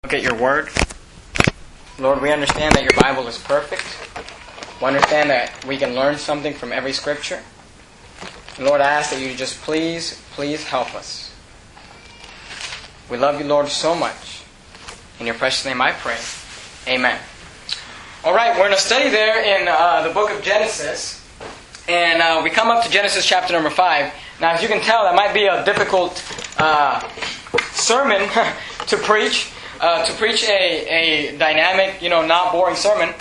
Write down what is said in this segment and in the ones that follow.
Look at your word. Lord, we understand that your Bible is perfect. We understand that we can learn something from every scripture. And Lord, I ask that you just please help us. We love you, Lord, so much. In your precious name I pray. Amen. Alright, we're in a study there in the book of Genesis. And we come up to Genesis chapter number 5. Now, as you can tell, that might be a difficult sermon to preach. To preach a dynamic, not boring sermon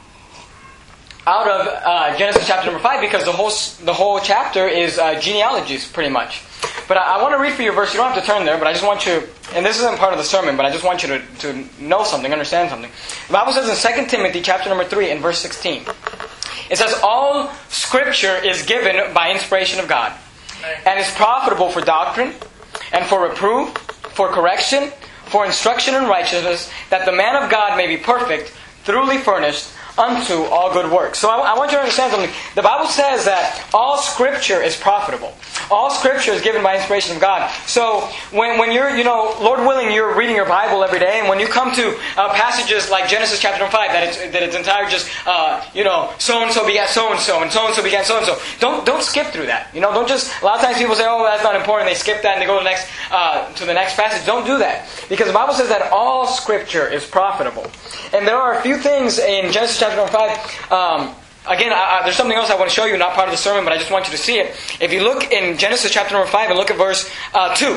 out of Genesis chapter number 5, because the whole chapter is genealogies, pretty much. But I want to read for you a verse. You don't have to turn there, but I just want you, and this isn't part of the sermon, but I just want you to know something, understand something. The Bible says in 2 Timothy chapter number 3 and verse 16, it says, "All Scripture is given by inspiration of God, and is profitable for doctrine, and for reproof, for correction, for instruction in righteousness, that the man of God may be perfect, thoroughly furnished unto all good works." So I want you to understand something. The Bible says that all Scripture is profitable. All Scripture is given by inspiration of God. So when you're, Lord willing, you're reading your Bible every day, and when you come to passages like Genesis chapter 5, that it's entire just, so-and-so begat so-and-so, and so-and-so begat so-and-so. Don't skip through that. Don't just, a lot of times people say, oh, that's not important, they skip that and they go to the next passage. Don't do that. Because the Bible says that all Scripture is profitable. And there are a few things in Genesis chapter 5. Again, there's something else I want to show you, not part of the sermon, but I just want you to see it. If you look in Genesis chapter number 5 and look at verse 2.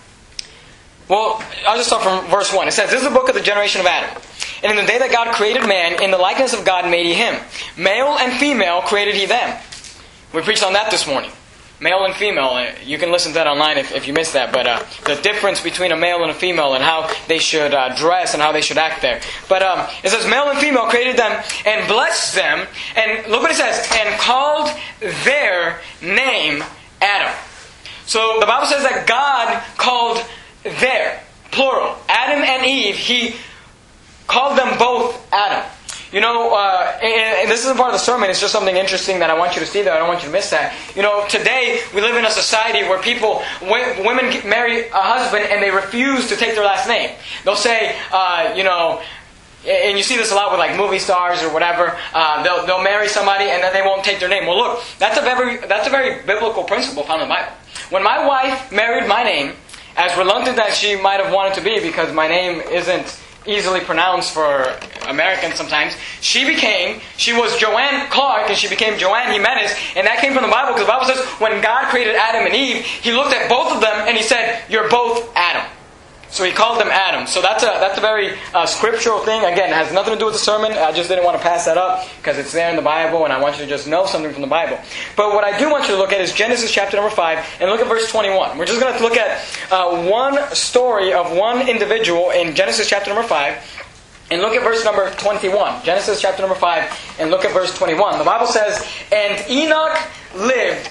Well, I'll just start from verse 1. It says, "This is the book of the generation of Adam. And in the day that God created man, in the likeness of God made he him. Male and female created he them." We preached on that this morning. Male and female. You can listen to that online if you missed that. But the difference between a male and a female, and how they should dress and how they should act there. But it says, "Male and female created them and blessed them." And look what it says. "And called their name Adam." So the Bible says that God called their, plural, Adam and Eve, He called them both Adam. And this isn't part of the sermon, it's just something interesting that I want you to see there. I don't want you to miss that. Today we live in a society where women marry a husband and they refuse to take their last name. They'll say, and you see this a lot with like movie stars or whatever, they'll marry somebody and then they won't take their name. Well, look, that's a very biblical principle found in the Bible. When my wife married my name, as reluctant as she might have wanted to be, because my name isn't easily pronounced for Americans sometimes, she was Joanne Clark, and she became Joanne Jimenez, and that came from the Bible, because the Bible says when God created Adam and Eve, He looked at both of them and He said, "You're both Adam." So He called them Adam. So that's a very scriptural thing. Again, it has nothing to do with the sermon. I just didn't want to pass that up because it's there in the Bible, and I want you to just know something from the Bible. But what I do want you to look at is Genesis chapter number 5, and look at verse 21. We're just going to look at one story of one individual in Genesis chapter number 5, and look at verse number 21. Genesis chapter number 5, and look at verse 21. The Bible says, "And Enoch lived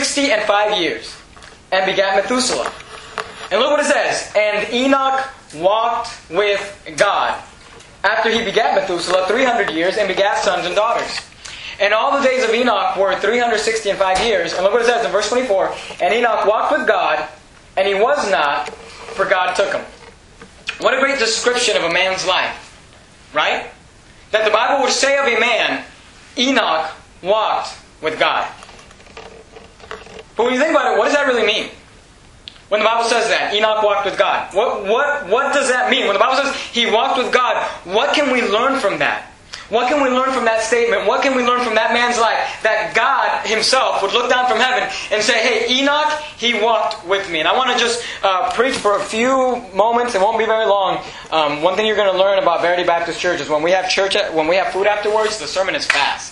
65 years, and begat Methuselah." And look what it says. "And Enoch walked with God after he begat Methuselah 300 years, and begat sons and daughters. And all the days of Enoch were 365 years." And look what it says in verse 24. "And Enoch walked with God, and he was not, for God took him." What a great description of a man's life. Right? That the Bible would say of a man, Enoch walked with God. But when you think about it, what does that really mean? When the Bible says that, Enoch walked with God. What does that mean? When the Bible says he walked with God, what can we learn from that? What can we learn from that statement? What can we learn from that man's life? That God Himself would look down from heaven and say, "Hey, Enoch, he walked with me." And I want to just preach for a few moments. It won't be very long. One thing you're going to learn about Verity Baptist Church is when we have food afterwards, the sermon is fast.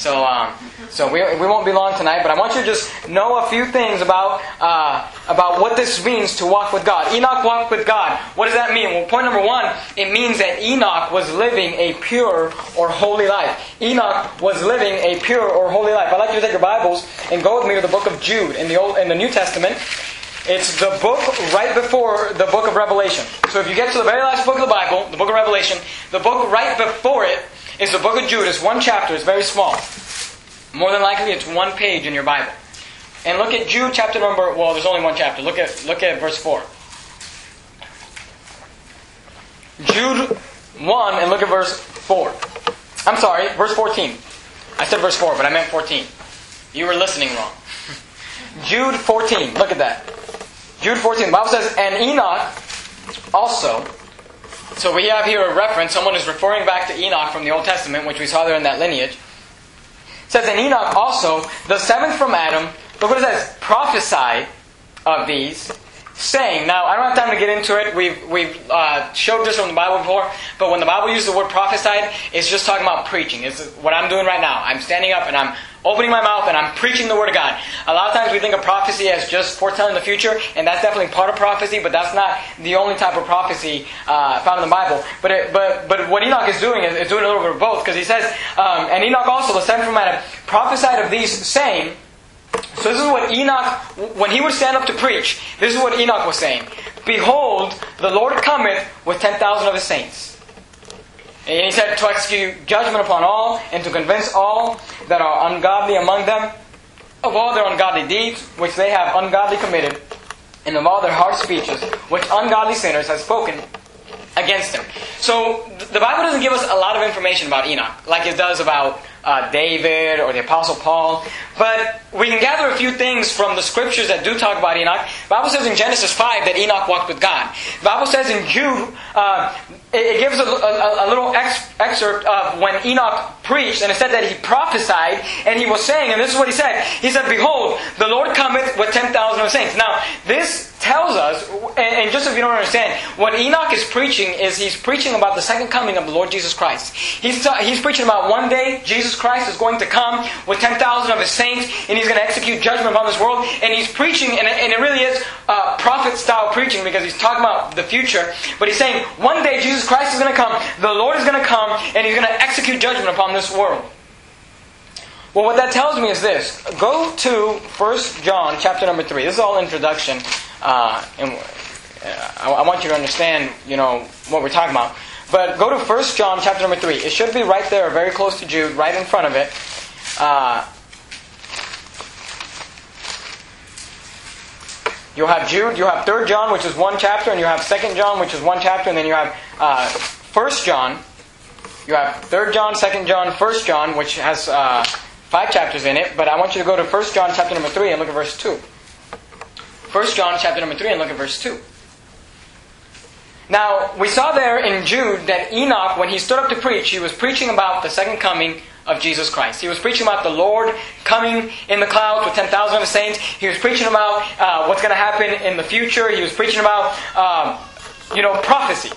So we won't be long tonight, but I want you to just know a few things about what this means to walk with God. Enoch walked with God. What does that mean? Well, point number 1, it means that Enoch was living a pure or holy life. Enoch was living a pure or holy life. I'd like you to take your Bibles and go with me to the book of Jude in the New Testament. It's the book right before the book of Revelation. So if you get to the very last book of the Bible, the book of Revelation, the book right before it is the book of Jude. It's one chapter. It's very small. More than likely, it's one page in your Bible. And look at Jude chapter number... Well, there's only one chapter. Look at verse 4. Jude 1 and look at verse 4. I'm sorry, verse 14. I said verse 4, but I meant 14. You were listening wrong. Jude 14. Look at that. Jude 14. The Bible says, and Enoch also. So we have here a reference. Someone is referring back to Enoch from the Old Testament, which we saw there in that lineage. It says, and Enoch also, the seventh from Adam, look what it says, prophesied of these, saying. Now, I don't have time to get into it. We've showed this from the Bible before, but when the Bible uses the word prophesied, it's just talking about preaching. It's what I'm doing right now. I'm standing up and I'm opening my mouth and I'm preaching the Word of God. A lot of times we think of prophecy as just foretelling the future, and that's definitely part of prophecy, but that's not the only type of prophecy found in the Bible. But what Enoch is doing is doing a little bit of both, because he says, and Enoch also, the seventh from Adam, prophesied of these, saying. So this is what Enoch, when he would stand up to preach, this is what Enoch was saying. Behold, the Lord cometh with 10,000 of his saints. And he said, to execute judgment upon all, and to convince all that are ungodly among them of all their ungodly deeds, which they have ungodly committed, and of all their harsh speeches, which ungodly sinners have spoken against him. So the Bible doesn't give us a lot of information about Enoch, like it does about David or the Apostle Paul. But we can gather a few things from the scriptures that do talk about Enoch. The Bible says in Genesis 5 that Enoch walked with God. The Bible says in Jude, it gives a little excerpt of when Enoch preached, and it said that he prophesied, and he was saying, and this is what he said. He said, behold, the Lord cometh with 10,000 of saints. Now, this tells us, and just if you don't understand, what Enoch is preaching is he's preaching about the second coming of the Lord Jesus Christ. He's preaching about one day Jesus Christ is going to come with 10,000 of his saints, and he's going to execute judgment upon this world. And he's preaching, and it really is prophet-style preaching, because he's talking about the future. But he's saying, one day Jesus Christ is going to come, the Lord is going to come, and he's going to execute judgment upon this world. Well, what that tells me is this. Go to 1 John chapter number 3. This is all introduction. And I want you to understand, what we're talking about. But go to 1 John chapter number 3. It should be right there, very close to Jude, right in front of it. You'll have Jude, you have 3 John, which is one chapter, and you have 2 John, which is one chapter, and then you have 1 John. You have 3 John, 2 John, 1 John, which has 5 chapters in it. But I want you to go to 1 John chapter number 3 and look at verse 2. 1 John chapter number 3 and look at verse 2. Now, we saw there in Jude that Enoch, when he stood up to preach, he was preaching about the second coming of Jesus Christ. He was preaching about the Lord coming in the clouds with 10,000 of the saints. He was preaching about what's going to happen in the future. He was preaching about, prophecy.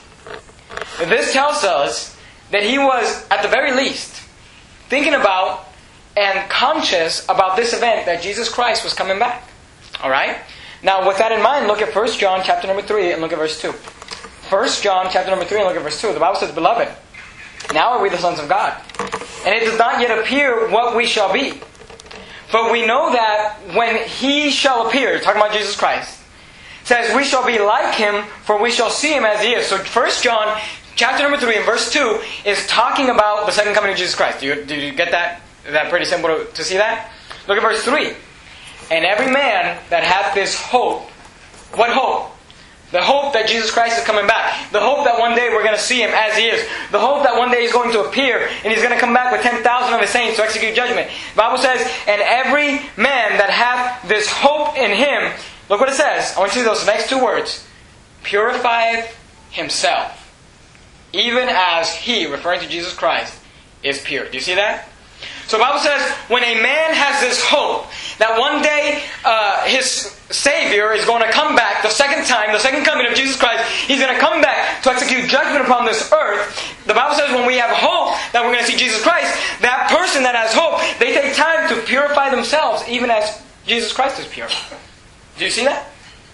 This tells us that he was, at the very least, thinking about and conscious about this event that Jesus Christ was coming back. Alright? Now, with that in mind, look at 1 John chapter number 3 and look at verse 2. 1 John chapter number 3 and look at verse 2. The Bible says, Beloved, now are we the sons of God, and it does not yet appear what we shall be. But we know that when He shall appear, talking about Jesus Christ, it says, we shall be like Him, for we shall see Him as He is. So 1 John chapter number 3 and verse 2 is talking about the second coming of Jesus Christ. Do you get that? Is that pretty simple to see that? Look at verse 3. And every man that hath this hope, what hope? The hope that Jesus Christ is coming back. The hope that one day we're going to see Him as He is. The hope that one day He's going to appear and He's going to come back with 10,000 of His saints to execute judgment. The Bible says, and every man that hath this hope in Him, look what it says. I want you to see those next 2 words. Purifieth himself, even as He, referring to Jesus Christ, is pure. Do you see that? So the Bible says, when a man has this hope that one day his Savior is going to come back the second time, the second coming of Jesus Christ, He's going to come back to execute judgment upon this earth. The Bible says when we have hope that we're going to see Jesus Christ, that person that has hope, they take time to purify themselves even as Jesus Christ is pure. Do you see that?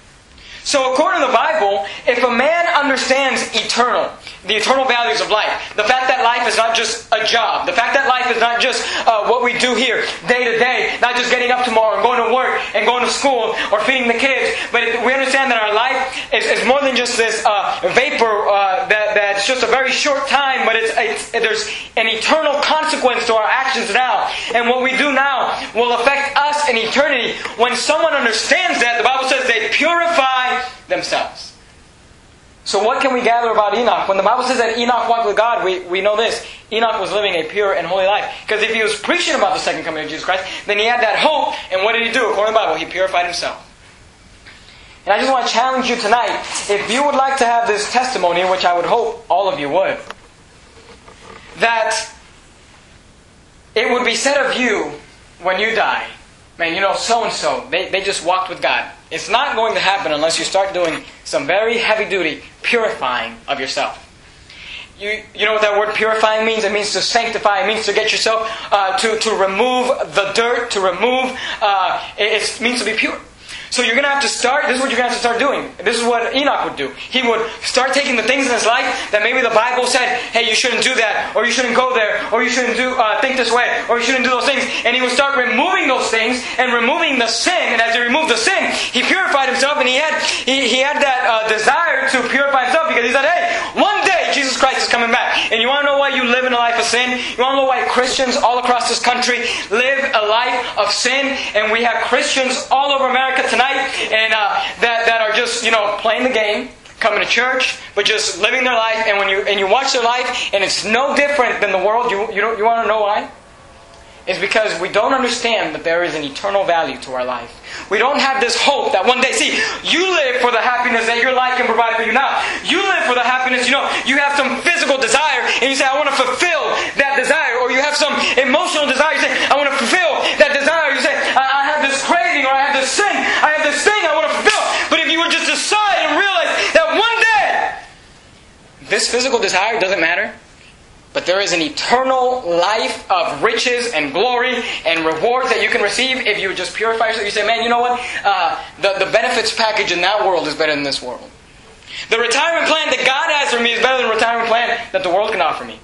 So according to the Bible, if a man understands the eternal values of life, the fact that life is not just a job, the fact that life is not just what we do here day to day, not just getting up tomorrow and going to work and going to school or feeding the kids, but we understand that our life is more than just this vapor that's just a very short time, but there's an eternal consequence to our actions now. And what we do now will affect us in eternity. When someone understands that, the Bible says they purify themselves. So what can we gather about Enoch? When the Bible says that Enoch walked with God, we know this. Enoch was living a pure and holy life. Because if he was preaching about the second coming of Jesus Christ, then he had that hope. And what did he do? According to the Bible, he purified himself. And I just want to challenge you tonight, if you would like to have this testimony, which I would hope all of you would, that it would be said of you when you die, man, you know, so-and-so, they just walked with God. It's not going to happen unless you start doing some very heavy-duty purifying of yourself. You know what that word purifying means? It means to sanctify. It means to get yourself, to remove the dirt, to remove, it means to be pure. So you're going to have to start, this is what you're going to have to start doing. This is what Enoch would do. He would start taking the things in his life that maybe the Bible said, hey, you shouldn't do that, or you shouldn't go there, or you shouldn't think this way, or you shouldn't do those things. And he would start removing those things and removing the sin. And as he removed the sin, he purified himself, and he had that desire to purify himself because he said, hey, one day Jesus Christ is coming back. And you want to know why you live in a life of sin? You want to know why Christians all across this country live a life of sin? And we have Christians all over America tonight and that are just, you know, playing the game, coming to church, but just living their life. And when you watch their life, and it's no different than the world. You want to know why? It's because we don't understand that there is an eternal value to our life. We don't have this hope that one day, see, you live for the happiness that your life can provide for you now. You live for the happiness, you know, you have some physical desire, and you say, I want to fulfill that desire. Or you have some emotional desire, you say, I want to fulfill that desire. You say, I have this craving, or I have this sin, I have this thing I want to fulfill. But if you would just decide and realize that one day, this physical desire doesn't matter, but there is an eternal life of riches and glory and rewards that you can receive if you just purify yourself. You say, man, you know what? The benefits package in that world is better than this world. The retirement plan that God has for me is better than the retirement plan that the world can offer me.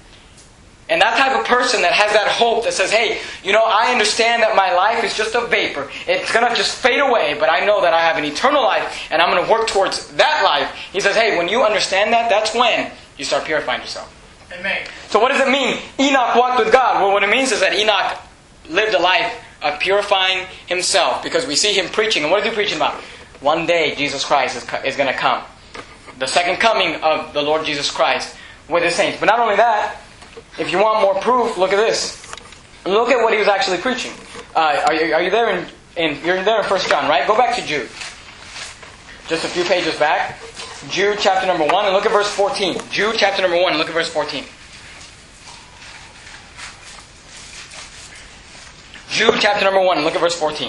And that type of person that has that hope that says, hey, you know, I understand that my life is just a vapor. It's going to just fade away, but I know that I have an eternal life and I'm going to work towards that life. He says, hey, when you understand that, that's when you start purifying yourself. Amen. So what does it mean? Enoch walked with God. Well, what it means is that Enoch lived a life of purifying himself, because we see him preaching. And what is he preaching about? One day Jesus Christ is going to come. The second coming of the Lord Jesus Christ with His saints. But not only that, if you want more proof, look at this. Look at what he was actually preaching. Are you there you're there in 1 John, right? Go back to Jude. Just a few pages back. Jude chapter number 1 and look at verse 14. Jude chapter number 1 and look at verse 14. Jude chapter number 1 and look at verse 14.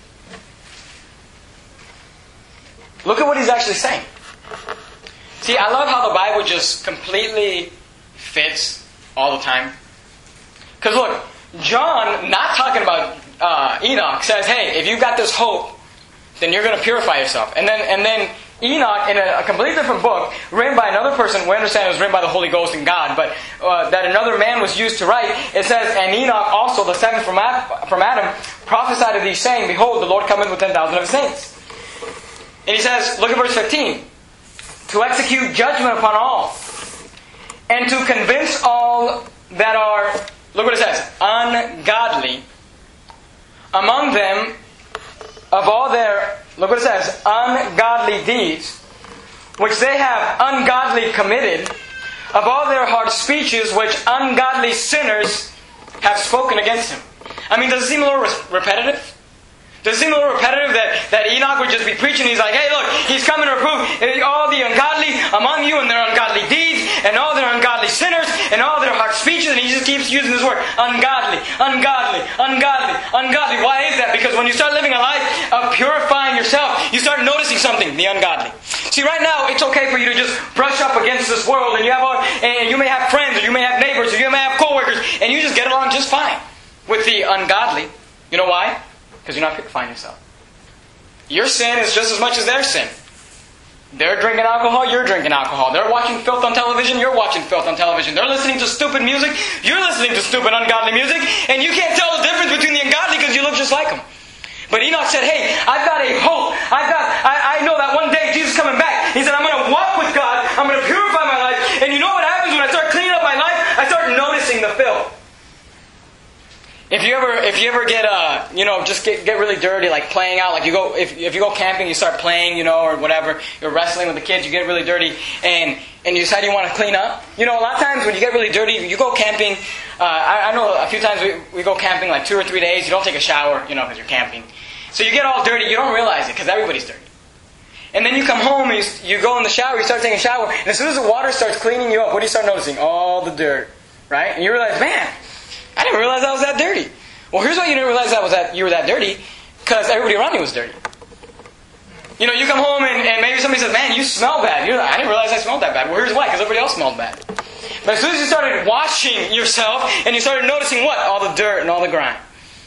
Look at what he's actually saying. See, I love how the Bible just completely fits all the time. Because look, John, not talking about Enoch, says, hey, if you've got this hope, then you're going to purify yourself. And then Enoch, in a completely different book, written by another person, we understand it was written by the Holy Ghost and God, but that another man was used to write, it says, and Enoch also, the seventh from Adam, prophesied of these, saying, behold, the Lord cometh with 10,000 of His saints. And he says, look at verse 15, to execute judgment upon all, and to convince all that are, look what it says, ungodly, among them of all their, look what it says, ungodly deeds, which they have ungodly committed, of all their hard speeches which ungodly sinners have spoken against Him. I mean, does it seem a little repetitive? Does it seem a little repetitive that Enoch would just be preaching? He's like, hey, look, he's coming to reprove all the ungodly among you and their ungodly deeds and all their ungodly sinners and all their hard speeches. And he just keeps using this word, ungodly, ungodly, ungodly, ungodly. Why is that? Because when you start living a life of purifying yourself, you start noticing something, the ungodly. See, right now, it's okay for you to just brush up against this world and you may have friends or you may have neighbors or you may have coworkers and you just get along just fine with the ungodly. You know why? Because you're not purifying yourself. Your sin is just as much as their sin. They're drinking alcohol, you're drinking alcohol. They're watching filth on television, you're watching filth on television. They're listening to stupid music, you're listening to stupid, ungodly music, and you can't tell the difference between the ungodly because you look just like them. But Enoch said, hey, I've got a hope. I know that one day Jesus is coming back. He said, I'm going to walk with God, I'm going to purify my life, and you know what happens when I start cleaning up my life? I start noticing the filth. If you ever get just get really dirty, like playing out, like if you go camping, you start playing, or whatever, you're wrestling with the kids, you get really dirty, and you decide you want to clean up. A lot of times when you get really dirty, you go camping. I know a few times we go camping like 2 or 3 days. You don't take a shower, because you're camping, so you get all dirty. You don't realize it because everybody's dirty. And then you come home and you go in the shower. You start taking a shower, and as soon as the water starts cleaning you up, what do you start noticing? All the dirt, right? And you realize, man, I didn't realize I was that dirty. Well, here's why you didn't realize you were that dirty, because everybody around you was dirty. You come home and maybe somebody says, man, you smell bad. You're like, I didn't realize I smelled that bad. Well, here's why, because everybody else smelled bad. But as soon as you started washing yourself and you started noticing what? All the dirt and all the grime.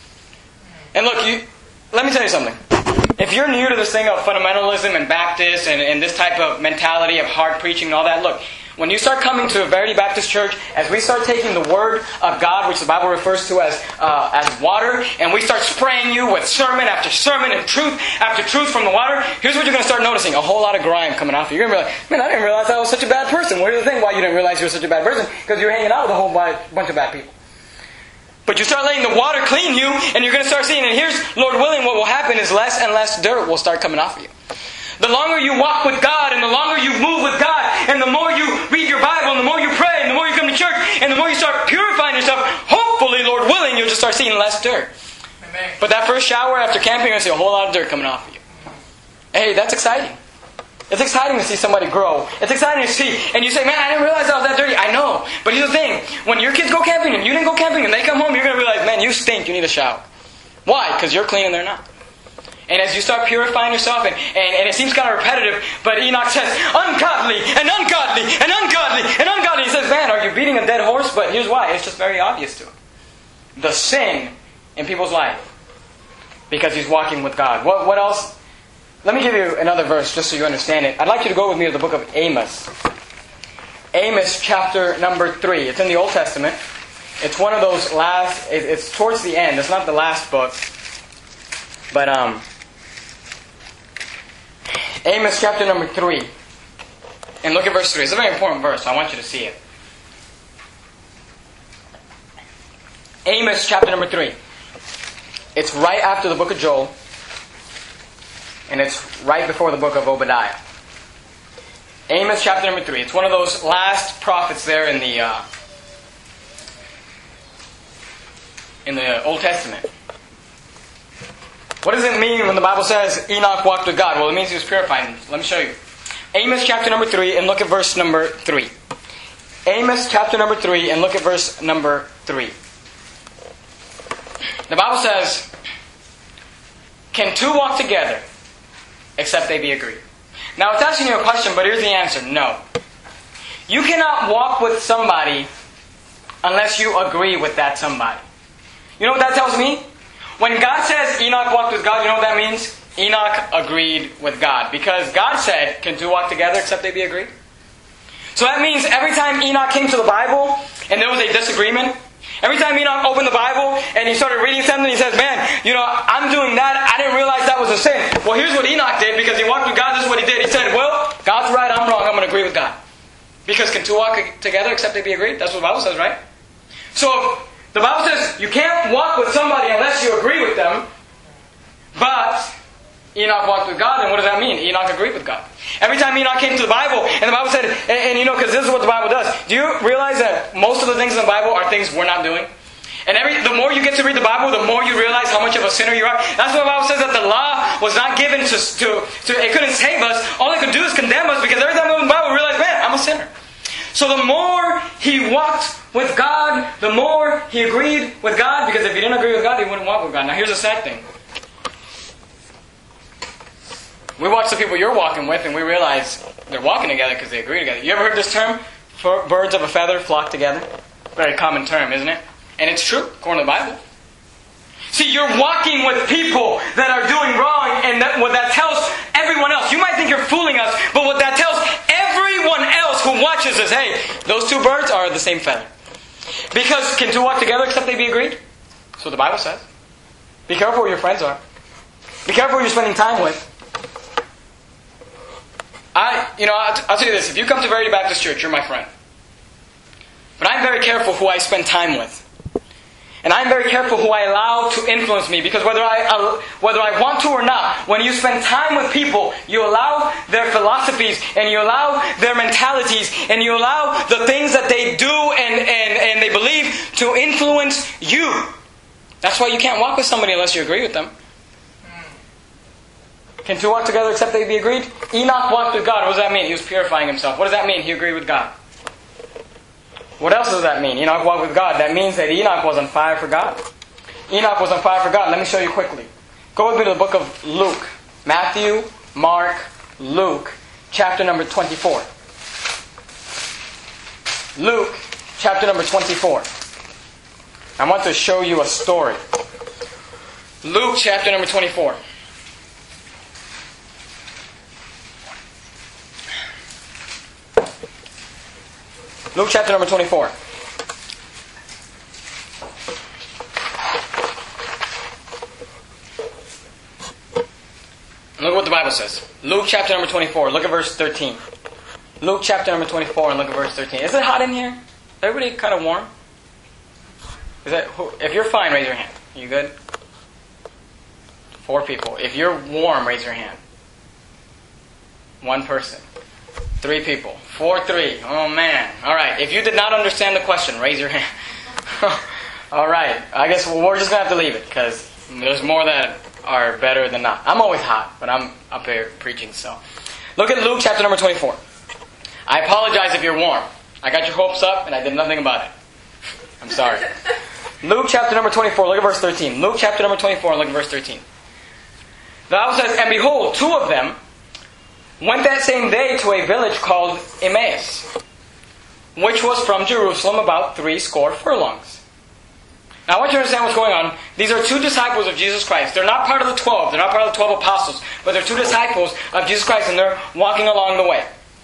And look, let me tell you something. If you're new to this thing of fundamentalism and Baptist and this type of mentality of hard preaching and all that, look, when you start coming to a Verity Baptist Church, as we start taking the Word of God, which the Bible refers to as water, and we start spraying you with sermon after sermon and truth after truth from the water, here's what you're going to start noticing. A whole lot of grime coming off you. You're going to be like, man, I didn't realize I was such a bad person. Well, here's the thing why you didn't realize you were such a bad person. Because you're hanging out with a whole bunch of bad people. But you start letting the water clean you, and you're going to start seeing, and here's, Lord willing, what will happen is less and less dirt will start coming off of you. The longer you walk with God, and the longer you move with God, and the more you read your Bible, and the more you pray, and the more you come to church, and the more you start purifying yourself, hopefully, Lord willing, you'll just start seeing less dirt. Amen. But that first shower after camping, you're going to see a whole lot of dirt coming off of you. Hey, that's exciting. It's exciting to see somebody grow. It's exciting to see, and you say, man, I didn't realize I was that dirty. I know. But here's the thing. When your kids go camping, and you didn't go camping, and they come home, you're going to realize, man, you stink. You need a shower. Why? Because you're clean and they're not. And as you start purifying yourself, and it seems kind of repetitive, but Enoch says, ungodly, and ungodly, and ungodly, and ungodly. He says, man, are you beating a dead horse? But here's why. It's just very obvious to him. The sin in people's life. Because he's walking with God. What else? Let me give you another verse, just so you understand it. I'd like you to go with me to the book of Amos. Amos chapter number 3. It's in the Old Testament. It's one of those last, it's towards the end. It's not the last book. But, Amos chapter number 3. And look at verse 3. It's a very important verse, so I want you to see it. Amos chapter number 3. It's right after the book of Joel. And it's right before the book of Obadiah. Amos chapter number 3. It's one of those last prophets there in the Old Testament. What does it mean when the Bible says Enoch walked with God? Well, it means he was purifying. Let me show you. Amos chapter number 3 and look at verse number 3. Amos chapter number 3 and look at verse number 3. The Bible says, can two walk together except they be agreed? Now it's asking you a question, but here's the answer. No. You cannot walk with somebody unless you agree with that somebody. You know what that tells me? When God says Enoch walked with God, you know what that means? Enoch agreed with God. Because God said, can two walk together except they be agreed? So that means every time Enoch came to the Bible and there was a disagreement, every time Enoch opened the Bible and he started reading something, he says, man, I'm doing that. I didn't realize that was a sin. Well, here's what Enoch did because he walked with God. This is what he did. He said, well, God's right, I'm wrong. I'm going to agree with God. Because can two walk together except they be agreed? That's what the Bible says, right? So the Bible says you can't walk with somebody unless you agree with them. But Enoch walked with God, and what does that mean? Enoch agreed with God. Every time Enoch came to the Bible, and the Bible said, because this is what the Bible does. Do you realize that most of the things in the Bible are things we're not doing? And the more you get to read the Bible, the more you realize how much of a sinner you are. That's why the Bible says that the law was not given to it couldn't save us. All it could do is condemn us, because every time we open the Bible, we realize, man, I'm a sinner. So the more he walked with God, the more he agreed with God, because if he didn't agree with God, he wouldn't walk with God. Now here's the sad thing. We watch the people you're walking with and we realize they're walking together because they agree together. You ever heard this term? Birds of a feather flock together? Very common term, isn't it? And it's true, according to the Bible. See, you're walking with people that are doing wrong, and what that tells everyone else. You might think you're fooling us, but what that tells everyone else who watches is, hey, those two birds are the same feather. Because can two walk together except they be agreed? That's what the Bible says. Be careful who your friends are. Be careful who you're spending time with. I'll tell you this. If you come to Verity Baptist Church, you're my friend. But I'm very careful who I spend time with. And I'm very careful who I allow to influence me, because whether I want to or not, when you spend time with people, you allow their philosophies and you allow their mentalities and you allow the things that they do and they believe to influence you. That's why you can't walk with somebody unless you agree with them. Can two walk together except they be agreed? Enoch walked with God. What does that mean? He was purifying himself. What does that mean? He agreed with God. What else does that mean? Enoch walked with God. That means that Enoch was on fire for God. Enoch was on fire for God. Let me show you quickly. Go with me to the book of Luke. Matthew, Mark, Luke, chapter number 24. Luke, chapter number 24. I want to show you a story. Luke, chapter number 24. Luke chapter number 24. Look at what the Bible says. Luke chapter number 24. Look at verse 13. Luke chapter number 24 and look at verse 13. Is it hot in here? Everybody kind of warm? If you're fine, raise your hand. You good? 4 people. If you're warm, raise your hand. 1 person. 3 people. 4, 3. Oh man. Alright. If you did not understand the question, raise your hand. Alright. I guess we're just going to have to leave it, because there's more that are better than not. I'm always hot, but I'm up here preaching, so. Look at Luke chapter number 24. I apologize if you're warm. I got your hopes up and I did nothing about it. I'm sorry. Luke chapter number 24. Look at verse 13. Luke chapter number 24 and look at verse 13. The Bible says, and behold, 2 of them went that same day to a village called Emmaus, which was from Jerusalem about 70 furlongs. Now I want you to understand what's going on. These are 2 disciples of Jesus Christ. They're not part of the 12. They're not part of the 12 apostles. But they're 2 disciples of Jesus Christ, and they're walking along the way.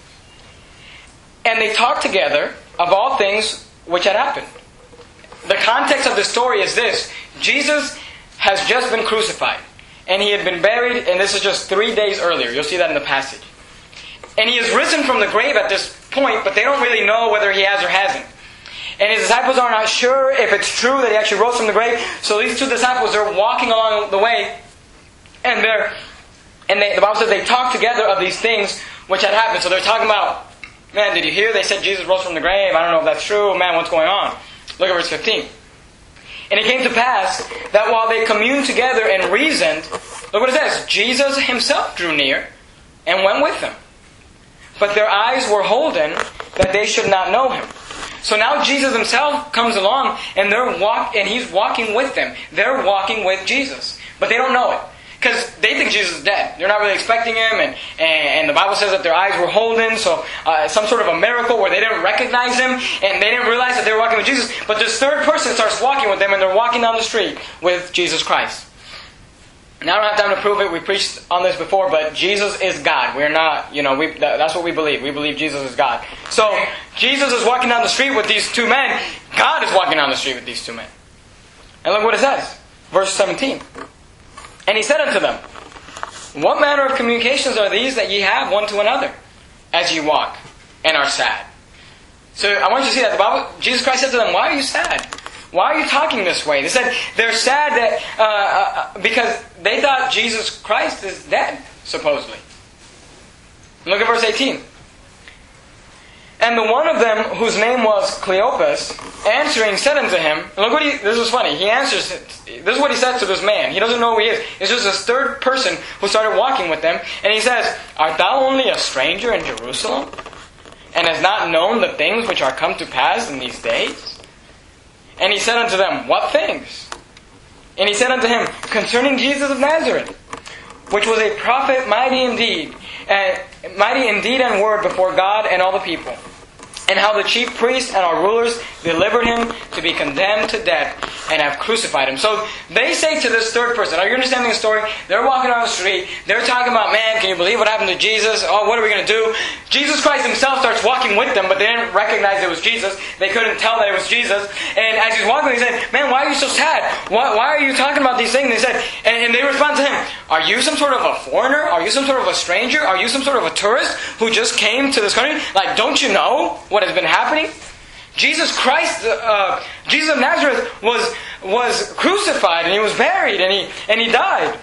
And they talk together of all things which had happened. The context of the story is this. Jesus has just been crucified. And he had been buried, and this is just 3 days earlier. You'll see that in the passage. And he has risen from the grave at this point, but they don't really know whether he has or hasn't. And his disciples are not sure if it's true that he actually rose from the grave. So these 2 disciples are walking along the way, and the Bible says they talk together of these things which had happened. So they're talking about, man, did you hear? They said Jesus rose from the grave. I don't know if that's true. Man, what's going on? Look at verse 15. And it came to pass that while they communed together and reasoned, look what it says, Jesus himself drew near and went with them. But their eyes were holden that they should not know him. So now Jesus himself comes along and he's walking with them. They're walking with Jesus. But they don't know it. Because they think Jesus is dead. They're not really expecting him. And the Bible says that their eyes were holden. So some sort of a miracle where they didn't recognize him. And they didn't realize that they were walking with Jesus. But this 3rd person starts walking with them. And they're walking down the street with Jesus Christ. Now I don't have time to prove it. We preached on this before. But Jesus is God. We're not, that's what we believe. We believe Jesus is God. So Jesus is walking down the street with these 2 men. God is walking down the street with these 2 men. And look what it says. Verse 17. And he said unto them, what manner of communications are these that ye have one to another, as ye walk, and are sad? So I want you to see that the Bible, Jesus Christ said to them, why are you sad? Why are you talking this way? They said they're sad that because they thought Jesus Christ is dead, supposedly. Look at verse 18. And the one of them, whose name was Cleopas, answering said unto him, look this is funny, he answers, this is what he says to this man. He doesn't know who he is. It's just this 3rd person who started walking with them. And he says, art thou only a stranger in Jerusalem, and hast not known the things which are come to pass in these days? And he said unto them, what things? And he said unto him, concerning Jesus of Nazareth, which was a prophet mighty in deed and word before God and all the people. And how the chief priests and our rulers delivered him to be condemned to death and have crucified him. So they say to this 3rd person, are you understanding the story? They're walking down the street. They're talking about, man, can you believe what happened to Jesus? Oh, what are we going to do? Jesus Christ himself starts walking with them, but they didn't recognize it was Jesus. They couldn't tell that it was Jesus. And as he's walking, he said, man, why are you so sad? Why are you talking about these things? They said, and they respond to him, are you some sort of a foreigner? Are you some sort of a stranger? Are you some sort of a tourist who just came to this country? Like, don't you know what has been happening? Jesus Christ, Jesus of Nazareth was crucified, and He was buried, and He died.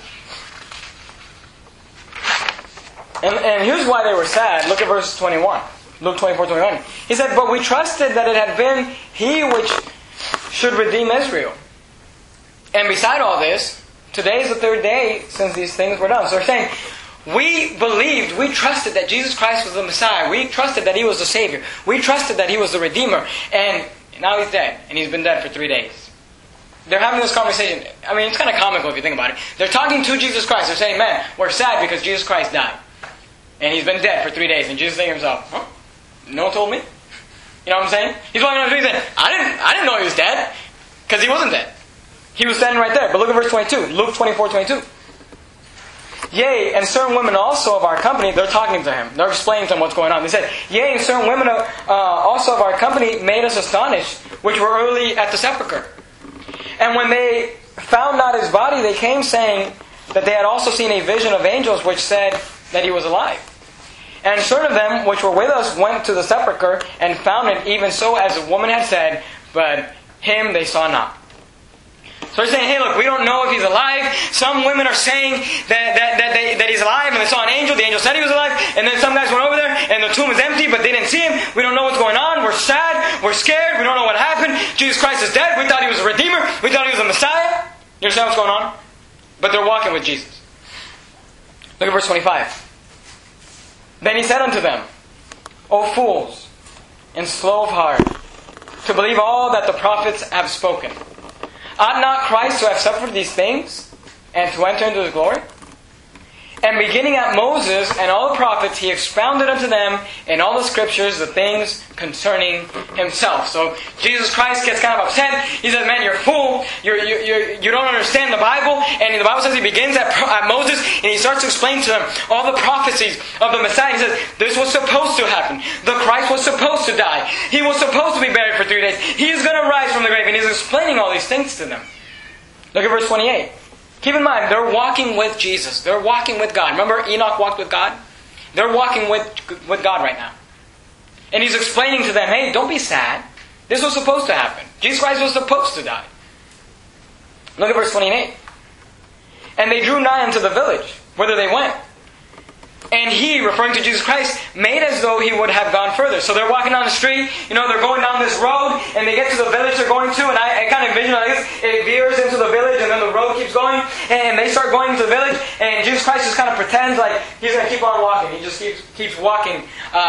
And here's why they were sad. Look at verse 21. Luke 24:21. He said, "But we trusted that it had been He which should redeem Israel. And beside all this, today is the third day since these things were done." So they're saying, we believed, we trusted that Jesus Christ was the Messiah. We trusted that He was the Savior. We trusted that He was the Redeemer. And now He's dead. And He's been dead for 3 days. They're having this conversation. I mean, it's kind of comical if you think about it. They're talking to Jesus Christ. They're saying, man, we're sad because Jesus Christ died. And He's been dead for 3 days. And Jesus is thinking to Himself, huh? No one told me? You know what I'm saying? He's walking on the street saying, I didn't know He was dead. Because He wasn't dead. He was standing right there. But look at verse 22. Luke 24:22. "Yea, and certain women also of our company," they're talking to Him. They're explaining to Him what's going on. They said, "Yea, and certain women also of our company made us astonished, which were early at the sepulchre. And when they found not His body, they came saying that they had also seen a vision of angels which said that He was alive. And certain of them which were with us went to the sepulchre and found it even so as the woman had said, but Him they saw not." So they're saying, hey, look, we don't know if He's alive. Some women are saying that He's alive, and they saw an angel. The angel said He was alive. And then some guys went over there, and the tomb is empty, but they didn't see Him. We don't know what's going on. We're sad. We're scared. We don't know what happened. Jesus Christ is dead. We thought He was a Redeemer. We thought He was a Messiah. You understand what's going on? But they're walking with Jesus. Look at verse 25. "Then He said unto them, O fools, and slow of heart, to believe all that the prophets have spoken. Ought not Christ to have suffered these things, and to enter into His glory? And beginning at Moses and all the prophets, He expounded unto them in all the Scriptures the things concerning Himself." So Jesus Christ gets kind of upset. He says, man, you're a fool. You don't understand the Bible. And the Bible says He begins at Moses, and He starts to explain to them all the prophecies of the Messiah. He says, this was supposed to happen. The Christ was supposed to die. He was supposed to be buried for 3 days. He is going to rise from the grave. And He's explaining all these things to them. Look at verse 28. Keep in mind, they're walking with Jesus. They're walking with God. Remember Enoch walked with God? They're walking with God right now. And He's explaining to them, hey, don't be sad. This was supposed to happen. Jesus Christ was supposed to die. Look at verse 28. "And they drew nigh unto the village, whither they went. And He," referring to Jesus Christ, "made as though He would have gone further." So they're walking down the street, they're going down this road, and they get to the village they're going to, and I kind of envision like this, it veers into the village, and then the road keeps going, and they start going to the village, and Jesus Christ just kind of pretends like He's going to keep on walking. He just keeps walking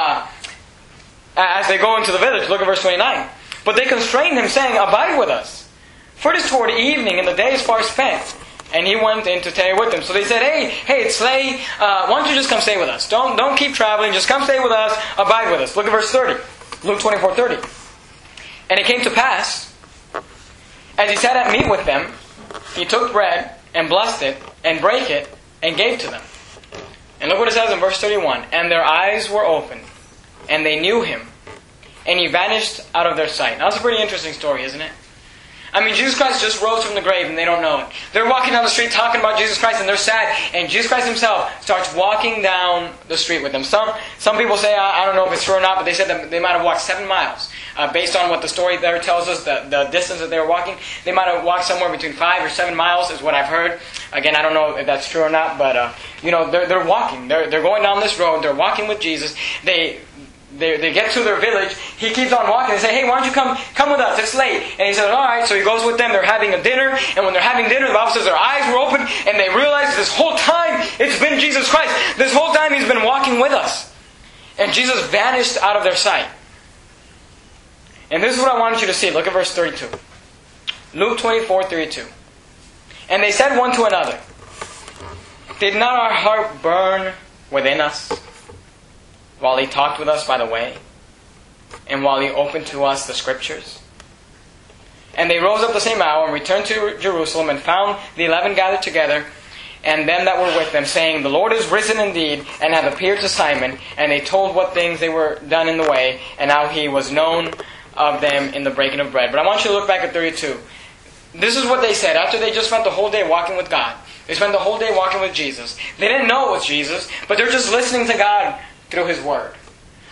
as they go into the village. Look at verse 29. "But they constrained Him, saying, Abide with us, for it is toward evening, and the day is far spent. And He went in to tarry with them." So they said, hey, it's late. Why don't you just come stay with us? Don't keep traveling. Just come stay with us. Abide with us. Look at verse 30. Luke 24:30. "And it came to pass, as He sat at meat with them, He took bread, and blessed it, and brake it, and gave to them." And look what it says in verse 31. "And their eyes were opened, and they knew Him, and He vanished out of their sight." Now, that's a pretty interesting story, isn't it? I mean, Jesus Christ just rose from the grave and they don't know it. They're walking down the street talking about Jesus Christ and they're sad. And Jesus Christ Himself starts walking down the street with them. Some people say, I don't know if it's true or not, but they said that they might have walked 7 miles. Based on what the story there tells us, the distance that they were walking, they might have walked somewhere between 5 or 7 miles is what I've heard. Again, I don't know if that's true or not, but they're walking. They're going down this road. They're walking with Jesus. They get to their village. He keeps on walking. They say, hey, why don't you come with us? It's late. And He says, all right. So He goes with them. They're having a dinner. And when they're having dinner, the Bible says their eyes were open. And they realized this whole time it's been Jesus Christ. This whole time He's been walking with us. And Jesus vanished out of their sight. And this is what I want you to see. Look at verse 32. Luke 24:32. "And they said one to another, Did not our heart burn within us while He talked with us by the way, and while He opened to us the Scriptures? And they rose up the same hour and returned to Jerusalem and found the 11 gathered together, and them that were with them, saying, The Lord is risen indeed, and hath appeared to Simon. And they told what things they were done in the way, and how He was known of them in the breaking of bread." But I want you to look back at 32. This is what they said after they just spent the whole day walking with God. They spent the whole day walking with Jesus. They didn't know it was Jesus, but they're just listening to God through His Word.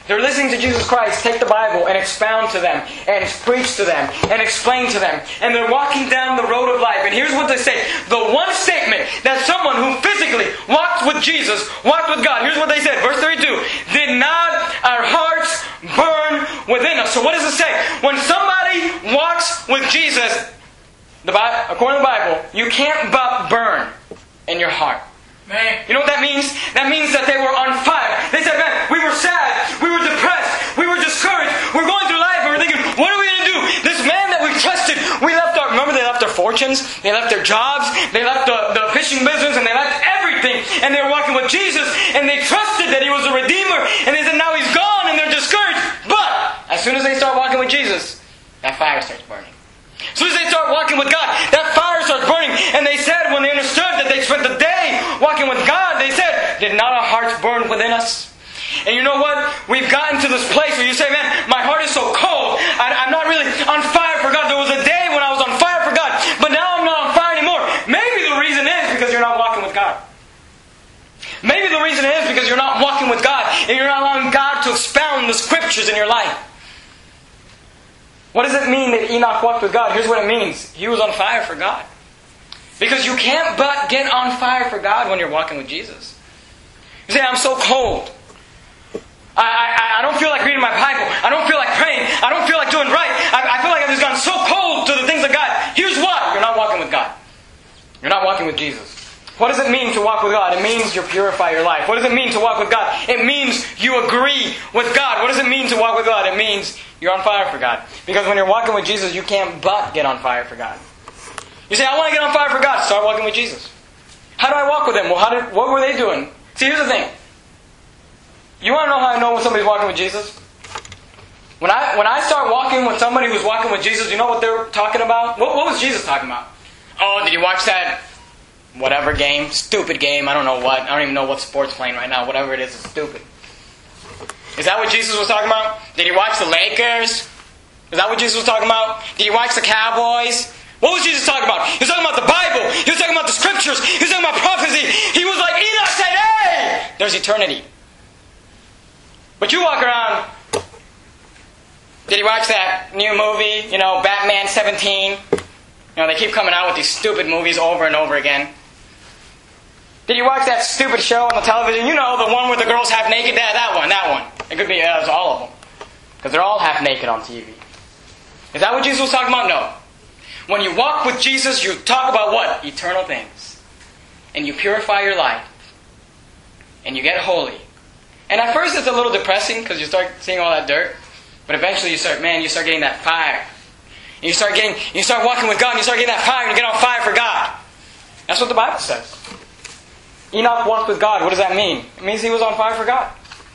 They're listening to Jesus Christ take the Bible and expound to them, and preach to them, and explain to them. And they're walking down the road of life. And here's what they say. The one statement that someone who physically walked with Jesus, walked with God, here's what they said. Verse 32. Did not our hearts burn within us? So what does it say? When somebody walks with Jesus, according to the Bible, you can't but burn in your heart. Man. You know what that means? That means that they were on fire. They said, man, we were sad, we were depressed, we were discouraged, we're going through life and we're thinking, what are we going to do? This man that we trusted, remember they left their fortunes, they left their jobs, they left the fishing business, and they left everything. And they were walking with Jesus, and they trusted that He was a Redeemer, and they said, now He's gone, and they're discouraged. But, as soon as they start walking with Jesus, that fire starts burning. As soon as they start walking with God, that fire starts burning. And they said, when they understood that they spent the day walking with God, they said, did not our hearts burn within us? And you know what? We've gotten to this place where you say, man, my heart is so cold. I'm not really on fire for God. There was a day when I was on fire for God, but now I'm not on fire anymore. Maybe the reason is because you're not walking with God. Maybe the reason is because you're not walking with God, and you're not allowing God to expound the Scriptures in your life. What does it mean that Enoch walked with God? Here's what it means. He was on fire for God. Because you can't but get on fire for God when you're walking with Jesus. You say, I'm so cold. I don't feel like reading my Bible. I don't feel like praying. I don't feel like doing right. I feel like I've just gotten so cold to the things of God. Here's why. You're not walking with God. You're not walking with Jesus. What does it mean to walk with God? It means you purify your life. What does it mean to walk with God? It means you agree with God. What does it mean to walk with God? It means you're on fire for God. Because when you're walking with Jesus, you can't but get on fire for God. You say, I want to get on fire for God. Start walking with Jesus. How do I walk with Him? Well, what were they doing? See, here's the thing. You want to know how I know when somebody's walking with Jesus? When I start walking with somebody who's walking with Jesus, you know what they're talking about? What was Jesus talking about? Oh, did you watch that whatever game? Stupid game. I don't know what. I don't even know what sport's playing right now. Whatever it is, it's stupid. Is that what Jesus was talking about? Did he watch the Lakers? Is that what Jesus was talking about? Did he watch the Cowboys? What was Jesus talking about? He was talking about the Bible. He was talking about the Scriptures. He was talking about prophecy. He was like, Enoch said, hey! There's eternity. But you walk around. Did he watch that new movie? Batman 17? They keep coming out with these stupid movies over and over again. Did you watch that stupid show on the television? The one where the girl's half naked? That one. It could be all of them. Because they're all half naked on TV. Is that what Jesus was talking about? No. When you walk with Jesus, you talk about what? Eternal things. And you purify your life. And you get holy. And at first it's a little depressing because you start seeing all that dirt. But eventually you start getting that fire. And you start walking with God and you start getting that fire and you get on fire for God. That's what the Bible says. Enoch walked with God. What does that mean? It means he was on fire for God.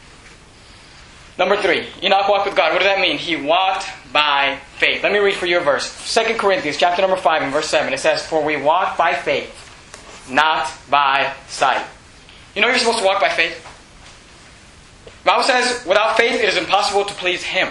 Number 3. Enoch walked with God. What does that mean? He walked by faith. Let me read for you a verse. 2 Corinthians chapter number 5 and verse 7. It says, for we walk by faith, not by sight. You're supposed to walk by faith. The Bible says, without faith it is impossible to please Him.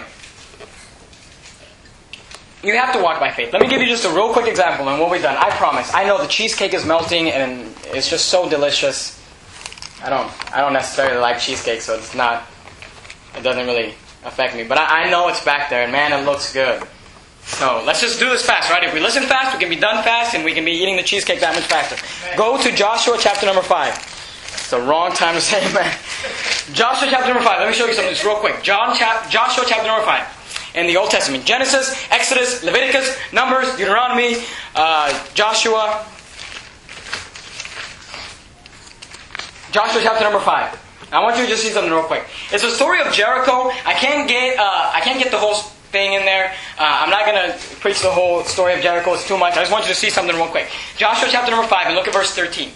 You have to walk by faith. Let me give you just a real quick example on what we've done. I promise. I know the cheesecake is melting and it's just so delicious. I don't necessarily like cheesecake, so it doesn't really affect me. But I know it's back there and man, it looks good. So let's just do this fast, right? If we listen fast, we can be done fast and we can be eating the cheesecake that much faster. Go to Joshua chapter number 5. It's the wrong time to say amen. Joshua chapter number 5. Let me show you something just real quick. Joshua chapter number 5. In the Old Testament. Genesis, Exodus, Leviticus, Numbers, Deuteronomy, Joshua. Joshua chapter number 5. I want you to just see something real quick. It's a story of Jericho. I can't get the whole thing in there. I'm not going to preach the whole story of Jericho. It's too much. I just want you to see something real quick. Joshua chapter number 5 and look at verse 13.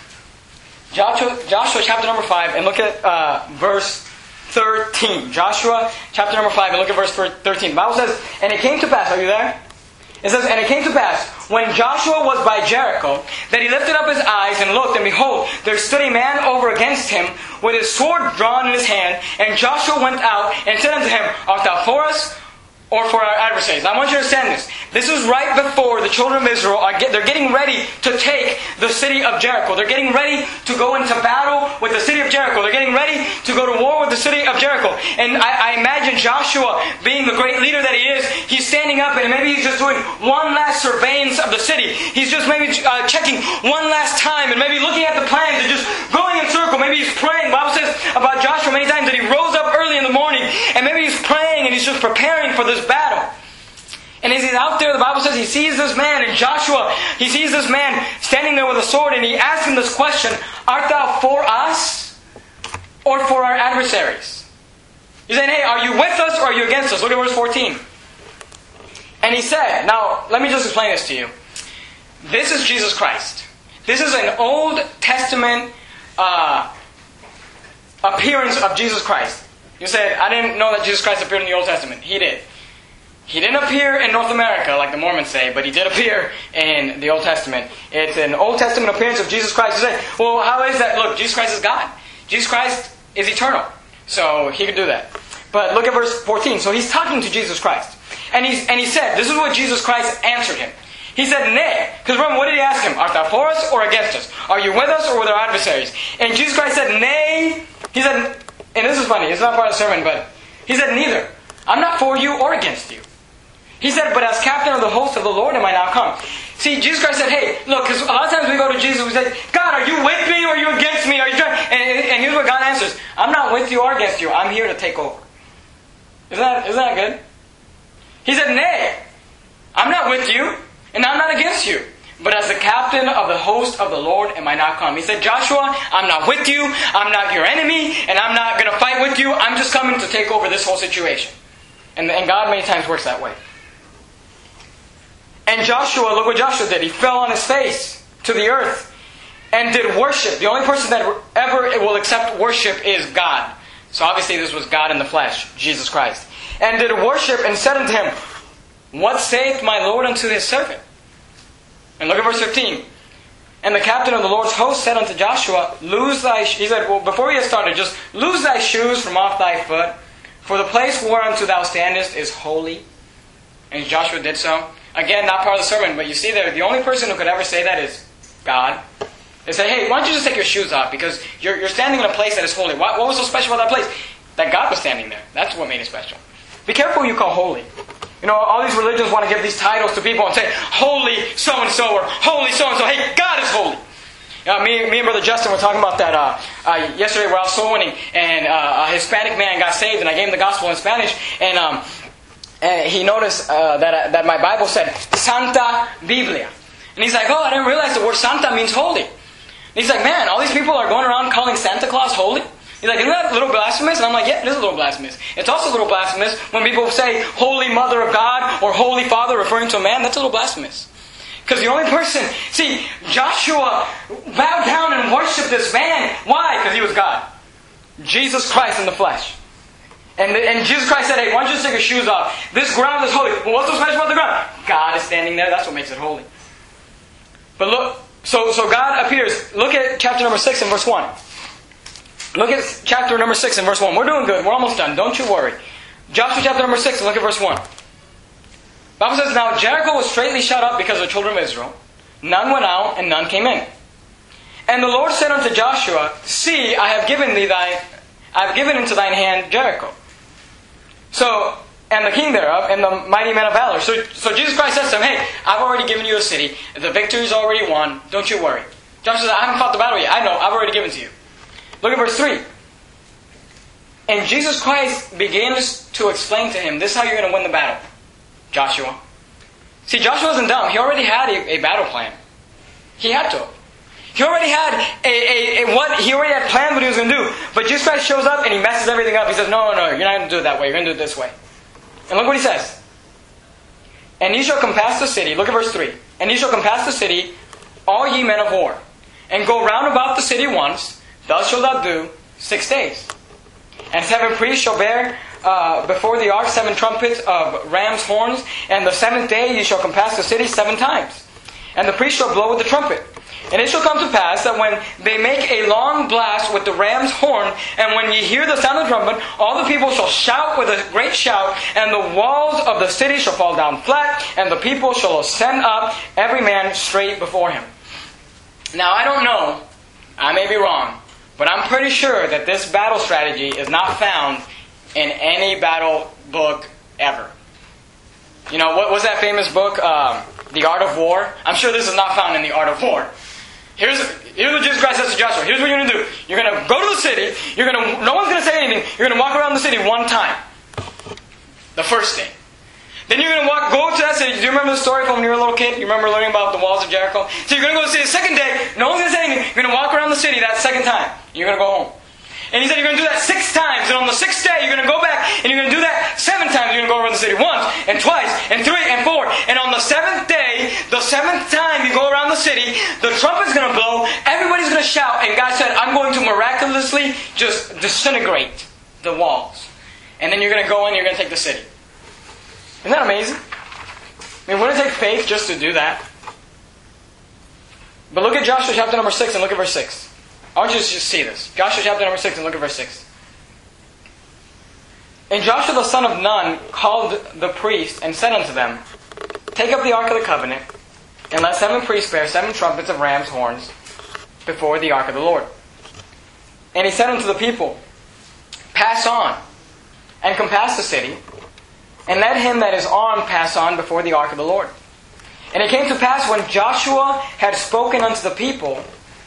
Joshua chapter number 5 and look at verse 13. Joshua chapter number 5 and look at verse 13. The Bible says, and it came to pass, are you there? It says, and it came to pass, when Joshua was by Jericho, that he lifted up his eyes and looked, and behold, there stood a man over against him, with his sword drawn in his hand. And Joshua went out and said unto him, art thou for us, or for our adversaries. I want you to understand this. This is right before the children of Israel they're getting ready to take the city of Jericho. They're getting ready to go into battle with the city of Jericho. They're getting ready to go to war with the city of Jericho. And I imagine Joshua, being the great leader that he is, he's standing up and maybe he's just doing one last surveillance of the city. He's just maybe checking one last time and maybe looking at the plans and just going in circle. Maybe he's praying. The Bible says about Joshua many times that he rose up early in the morning and maybe he's praying and he's just preparing for this battle. And as he's out there, the Bible says he sees this man, and Joshua, he sees this man standing there with a sword, and he asks him this question, art thou for us or for our adversaries? He's saying, hey, are you with us or are you against us? Look at verse 14. And he said, now let me just explain this to you. This is Jesus Christ. This is an Old Testament appearance of Jesus Christ. You said, I didn't know that Jesus Christ appeared in the Old Testament. He did. He didn't appear in North America like the Mormons say, but he did appear in the Old Testament. It's an Old Testament appearance of Jesus Christ. You say, well, how is that? Look, Jesus Christ is God. Jesus Christ is eternal. So he could do that. But look at verse 14. So he's talking to Jesus Christ. And he said, this is what Jesus Christ answered him. He said, nay. Because remember, what did he ask him? Art thou for us or against us? Are you with us or with our adversaries? And Jesus Christ said, nay. He said, and this is funny, it's not part of the sermon, but he said, neither. I'm not for you or against you. He said, but as captain of the host of the Lord am I now come. See, Jesus Christ said, hey, look, because a lot of times we go to Jesus, we say, God, are you with me or are you against me? Are you trying? And here's what God answers. I'm not with you or against you. I'm here to take over. Isn't that good? He said, nay, I'm not with you and I'm not against you. But as the captain of the host of the Lord am I now come. He said, Joshua, I'm not with you, I'm not your enemy, and I'm not going to fight with you. I'm just coming to take over this whole situation. And God many times works that way. And Joshua, look what Joshua did. He fell on his face to the earth and did worship. The only person that ever will accept worship is God. So obviously this was God in the flesh, Jesus Christ. And did worship and said unto him, what saith my Lord unto his servant? And look at verse 15. And the captain of the Lord's host said unto Joshua, he said, well, before he had started, just loose thy shoes from off thy foot, for the place whereunto thou standest is holy. And Joshua did so. Again, not part of the sermon, but you see there, the only person who could ever say that is God. They say, hey, why don't you just take your shoes off? Because you're standing in a place that is holy. What was so special about that place? That God was standing there. That's what made it special. Be careful who you call holy. You know, all these religions want to give these titles to people and say, holy so-and-so or holy so-and-so. Hey, God is holy. Me and Brother Justin were talking about that yesterday where I was soul winning, and a Hispanic man got saved, and I gave him the gospel in Spanish, and he noticed that my Bible said, Santa Biblia. And he's like, oh, I didn't realize the word Santa means holy. And he's like, man, all these people are going around calling Santa Claus holy? He's like, isn't that a little blasphemous? And I'm like, yeah, it is a little blasphemous. It's also a little blasphemous when people say Holy Mother of God or Holy Father referring to a man. That's a little blasphemous. Because the only person... See, Joshua bowed down and worshipped this man. Why? Because he was God. Jesus Christ in the flesh. And Jesus Christ said, hey, why don't you just take your shoes off? This ground is holy. Well, what's so special about the ground? God is standing there. That's what makes it holy. But look, so God appears. Look at chapter number 6 and verse 1. Look at chapter number 6 and verse 1. We're doing good. We're almost done. Don't you worry. Joshua chapter number 6 and look at verse 1. The Bible says, now Jericho was straitly shut up because of the children of Israel. None went out and none came in. And the Lord said unto Joshua, see, I have given into thine hand Jericho. So, and the king thereof, and the mighty men of valor. So Jesus Christ says to him, hey, I've already given you a city. The victory's already won. Don't you worry. Joshua says, I haven't fought the battle yet. I know. I've already given to you. Look at verse 3. And Jesus Christ begins to explain to him, this is how you're going to win the battle, Joshua. See, Joshua wasn't dumb. He already had a battle plan. He had to. He already had he already had planned what he was going to do. But Jesus Christ shows up and he messes everything up. He says, no, you're not going to do it that way. You're going to do it this way. And look what he says. And ye shall compass the city. Look at verse 3. And ye shall compass the city, all ye men of war, and go round about the city once. Thus shalt thou do 6 days. And 7 priests shall bear before the ark 7 trumpets of ram's horns. And the 7th day ye shall compass the city 7 times. And the priest shall blow with the trumpet. And it shall come to pass that when they make a long blast with the ram's horn, and when ye hear the sound of the trumpet, all the people shall shout with a great shout, and the walls of the city shall fall down flat, and the people shall ascend up, every man straight before him. Now I don't know, I may be wrong, but I'm pretty sure that this battle strategy is not found in any battle book ever. You know, what was that famous book, The Art of War? I'm sure this is not found in The Art of War. Here's what Jesus Christ says to Joshua. Here's what you're going to do. You're going to go to the city. No one's going to say anything. You're going to walk around the city one time. The first day. Then you're going to go to that city. Do you remember the story from when you were a little kid? You remember learning about the walls of Jericho? So you're going to go to the city the second day. No one's going to say anything. You're going to walk around the city that second time. You're going to go home. And he said you're going to do that 6 times. And on the 6th day, you're going to go back and you're going to do that 7 times. You're going to go around the city once and twice and 3 and 4. And on the 7th day, the 7th time you go around the city, the trumpet's going to blow. Everybody's going to shout. And God said, I'm going to miraculously just disintegrate the walls. And then you're going to go in and you're going to take the city. Isn't that amazing? I mean, wouldn't it take faith just to do that? But look at Joshua chapter number 6 and look at verse 6. I want you to just see this. Joshua chapter number 6 and look at verse 6. And Joshua the son of Nun called the priests and said unto them, Take up the ark of the covenant, and let 7 priests bear 7 trumpets of ram's horns before the ark of the Lord. And he said unto the people, Pass on, and compass the city, and let him that is armed pass on before the ark of the Lord. And it came to pass when Joshua had spoken unto the people,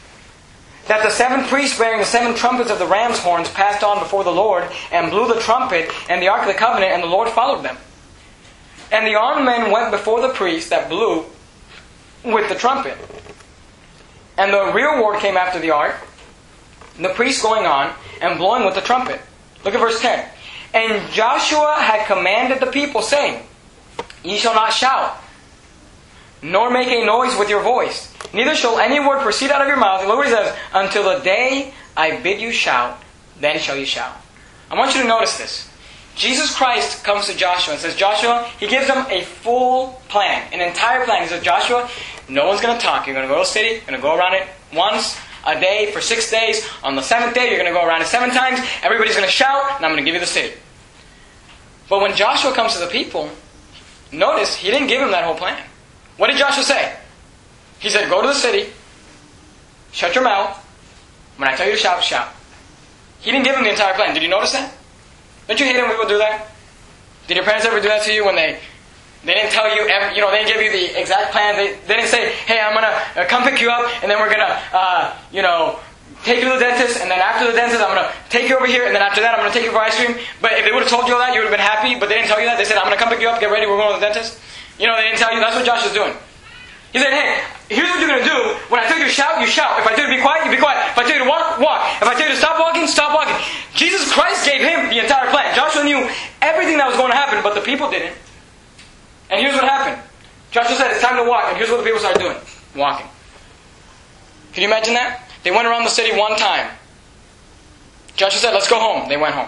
that the 7 priests bearing the 7 trumpets of the ram's horns passed on before the Lord, and blew the trumpet, and the ark of the covenant, and the Lord followed them. And the armed men went before the priests that blew with the trumpet. And the rearward came after the ark, the priests going on, and blowing with the trumpet. Look at verse 10. And Joshua had commanded the people, saying, Ye shall not shout, nor make a noise with your voice. Neither shall any word proceed out of your mouth. And look what he says, until the day I bid you shout, then shall you shout. I want you to notice this. Jesus Christ comes to Joshua and says, Joshua, he gives them a full plan, an entire plan. He says, Joshua, no one's going to talk. You're going to go to the city, you're going to go around it once a day for 6 days. On the 7th day, you're going to go around it 7 times. Everybody's going to shout, and I'm going to give you the city. But when Joshua comes to the people, notice he didn't give them that whole plan. What did Joshua say? He said, go to the city, shut your mouth. When I tell you to shout, shout. He didn't give them the entire plan. Did you notice that? Don't you hate it when people do that? Did your parents ever do that to you when they didn't tell you, they didn't give you the exact plan? They didn't say, hey, I'm going to come pick you up, and then we're going to, take you to the dentist, and then after the dentist, I'm going to take you over here, and then after that, I'm going to take you for ice cream. But if they would have told you all that, you would have been happy, but they didn't tell you that. They said, I'm going to come pick you up, get ready, we're going to the dentist. They didn't tell you. That's what Josh is doing. He said, hey, here's what you're going to do. When I tell you to shout, you shout. If I tell you to be quiet, you be quiet. If I tell you to walk, walk. If I tell you to stop walking, stop walking. Jesus Christ gave him the entire plan. Joshua knew everything that was going to happen, but the people didn't. And here's what happened. Joshua said, it's time to walk. And here's what the people started doing. Walking. Can you imagine that? They went around the city one time. Joshua said, let's go home. They went home.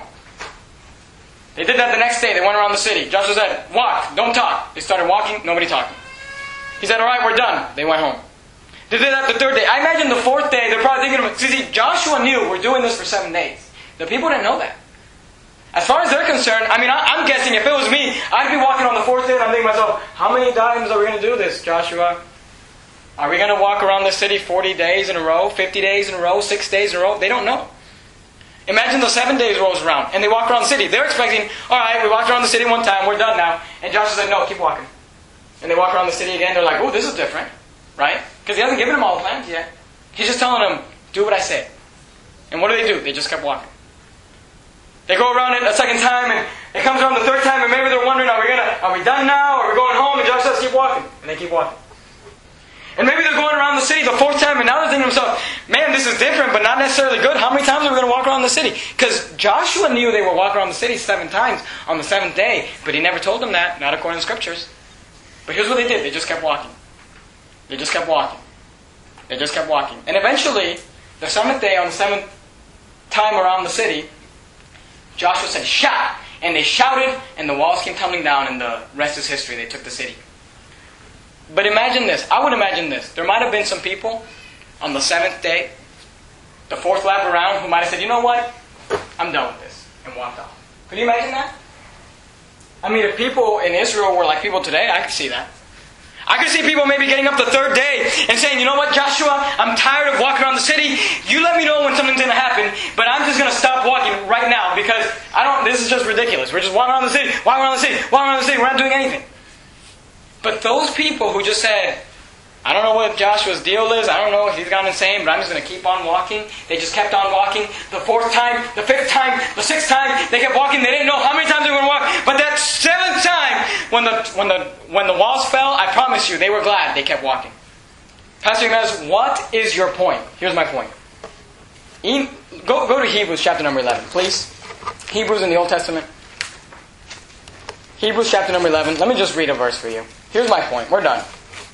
They did that the next day. They went around the city. Joshua said, walk, don't talk. They started walking, nobody talking. He said, all right, we're done. They went home. They did that the 3rd day. I imagine the 4th day, they're probably thinking of, see, Joshua knew we're doing this for 7 days. The people didn't know that. As far as they're concerned, I'm guessing if it was me, I'd be walking on the 4th day and I'm thinking to myself, how many times are we going to do this, Joshua? Are we going to walk around the city 40 days in a row, 50 days in a row, 6 days in a row? They don't know. Imagine the 7 days rolls around and they walk around the city. They're expecting, all right, we walked around the city one time, we're done now. And Joshua said, no, keep walking. And they walk around the city again. They're like, oh, this is different. Right? Because he hasn't given them all the plans yet. He's just telling them, do what I say. And what do? They just kept walking. They go around it a second time, and it comes around the 3rd time, and maybe they're wondering, are we done now? Are we going home? And Joshua says, keep walking. And they keep walking. And maybe they're going around the city the 4th time, and now they're thinking to themselves, man, this is different, but not necessarily good. How many times are we going to walk around the city? Because Joshua knew they were walking around the city 7 times on the 7th day, but he never told them that, not according to the Scriptures. But here's what they did. They just kept walking. They just kept walking. They just kept walking. And eventually, the 7th day, on the 7th time around the city, Joshua said, shout! And they shouted, and the walls came tumbling down, and the rest is history. They took the city. But imagine this. I would imagine this. There might have been some people on the 7th day, the 4th lap around, who might have said, you know what? I'm done with this, and walked off. Could you imagine that? I mean, if people in Israel were like people today, I could see that. I could see people maybe getting up the 3rd day and saying, you know what, Joshua, I'm tired of walking around the city. You let me know when something's going to happen, but I'm just going to stop walking right now because this is just ridiculous. We're just walking around the city, walking around the city, walking around the city. We're not doing anything. But those people who just said, I don't know what Joshua's deal is. I don't know if he's gone insane, but I'm just going to keep on walking. They just kept on walking. The 4th time, the 5th time, the 6th time, they kept walking. They didn't know how many times they were going to walk. But that 7th time, when the walls fell, I promise you, they were glad they kept walking. Pastor Jimenez, what is your point? Here's my point. Go to Hebrews chapter number 11, please. Hebrews in the Old Testament. Hebrews chapter number 11. Let me just read a verse for you. Here's my point. We're done.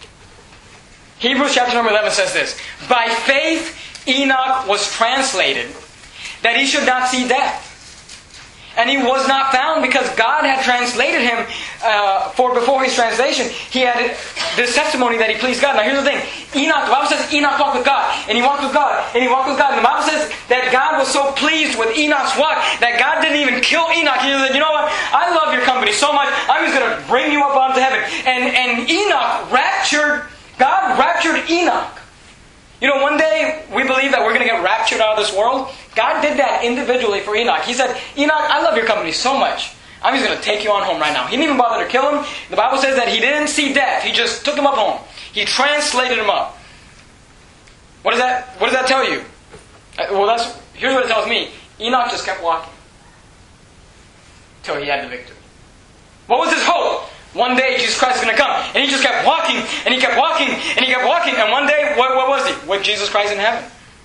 Hebrews chapter number 11 says this. By faith Enoch was translated that he should not see death. And he was not found because God had translated him for before his translation. He had this testimony that he pleased God. Now here's the thing. Enoch, the Bible says Enoch walked with God. And he walked with God. And he walked with God. And the Bible says that God was so pleased with Enoch's walk that God didn't even kill Enoch. He said, you know what? I love your company so much. I'm just going to bring you up onto heaven. And Enoch God raptured Enoch. You know, one day we believe that we're going to get raptured out of this world. God did that individually for Enoch. He said, Enoch, I love your company so much. I'm just going to take you on home right now. He didn't even bother to kill him. The Bible says that he didn't see death. He just took him up home. He translated him up. What does that tell you? Here's what it tells me. Enoch just kept walking till he had the victory. What was his hope? One day Jesus Christ is going to come. And he just kept walking, and he kept walking, and he kept walking. And one day, what was he? With Jesus Christ in heaven.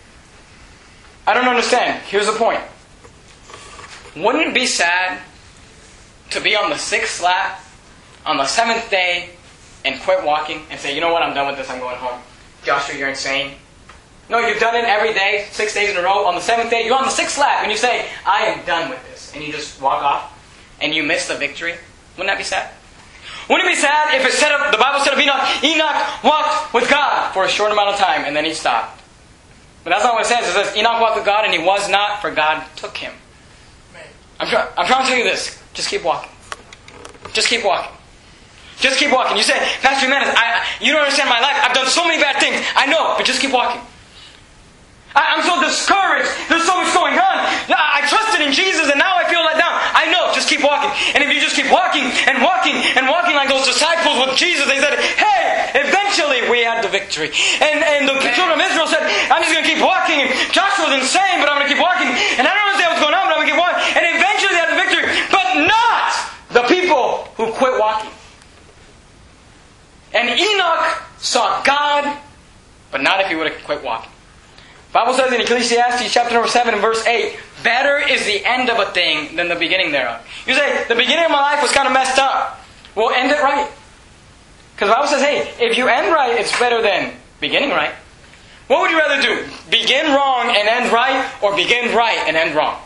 I don't understand. Here's the point. Wouldn't it be sad to be on the 6th lap, on the 7th day, and quit walking and say, you know what, I'm done with this, I'm going home. Joshua, you're insane. No, you've done it every day, 6 days in a row. On the 7th day, you're on the 6th lap, and you say, I am done with this. And you just walk off, and you miss the victory. Wouldn't that be sad? Wouldn't it be sad if the Bible said of Enoch walked with God for a short amount of time, and then he stopped? But that's not what it says. It says Enoch walked with God, and he was not, for God took him. I'm trying to tell you this. Just keep walking. Just keep walking. Just keep walking. You say, Pastor Jimenez, you don't understand my life. I've done so many bad things. I know, but just keep walking. I'm so discouraged. There's so much going on. I trusted in Jesus and now I feel let down. I know, just keep walking. And if you just keep walking and walking and walking like those disciples with Jesus, they said, hey, eventually we had the victory. And the children of Israel said, I'm just going to keep walking. And Joshua's insane, but I'm going to keep walking. And I don't understand what's going on, but I'm going to keep walking. And eventually they had the victory. But not the people who quit walking. And Enoch saw God, but not if he would have quit walking. The Bible says in Ecclesiastes chapter number 7 and verse 8, better is the end of a thing than the beginning thereof. You say, the beginning of my life was kind of messed up. Well, end it right. Because the Bible says, hey, if you end right, it's better than beginning right. What would you rather do? Begin wrong and end right, or begin right and end wrong?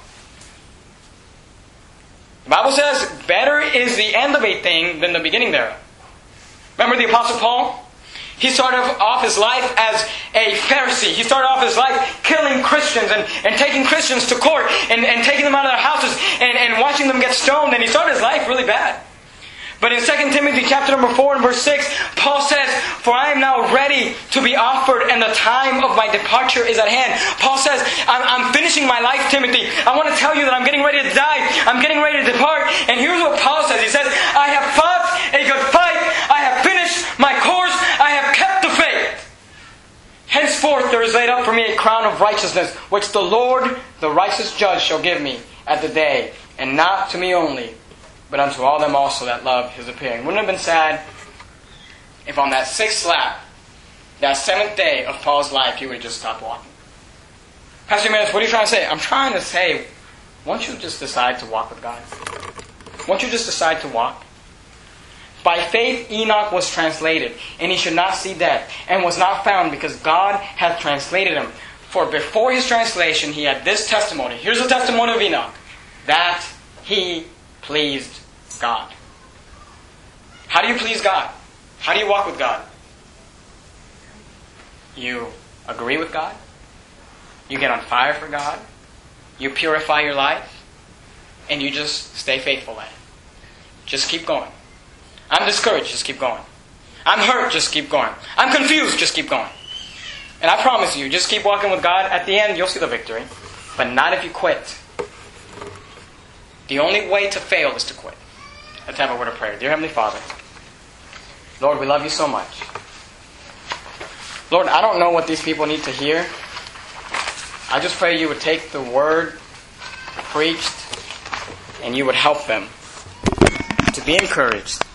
The Bible says, better is the end of a thing than the beginning thereof. Remember the Apostle Paul? He started off his life as a Pharisee. He started off his life killing Christians and taking Christians to court and taking them out of their houses and watching them get stoned. And he started his life really bad. But in 2 Timothy chapter number 4 and verse 6, Paul says, for I am now ready to be offered and the time of my departure is at hand. Paul says, I'm finishing my life, Timothy. I want to tell you that I'm getting ready to die. I'm getting ready to depart. And here's what Paul says. He says, I have fought a good fight. I have finished my course. I have kept the faith. Henceforth there is laid up for me a crown of righteousness, which the Lord, the righteous judge, shall give me at the day, and not to me only, but unto all them also that love His appearing. Wouldn't it have been sad if on that 6th lap, that 7th day of Paul's life, he would have just stopped walking? Pastor Jimenez, what are you trying to say? I'm trying to say, won't you just decide to walk with God? Won't you just decide to walk? By faith Enoch was translated, and he should not see death, and was not found because God hath translated him. For before his translation he had this testimony. Here's the testimony of Enoch. That he pleased God. How do you please God? How do you walk with God? You agree with God. You get on fire for God. You purify your life. And you just stay faithful at it. Just keep going. I'm discouraged, just keep going. I'm hurt, just keep going. I'm confused, just keep going. And I promise you, just keep walking with God. At the end, you'll see the victory. But not if you quit. The only way to fail is to quit. Let's have a word of prayer. Dear Heavenly Father, Lord, we love you so much. Lord, I don't know what these people need to hear. I just pray you would take the word preached and you would help them to be encouraged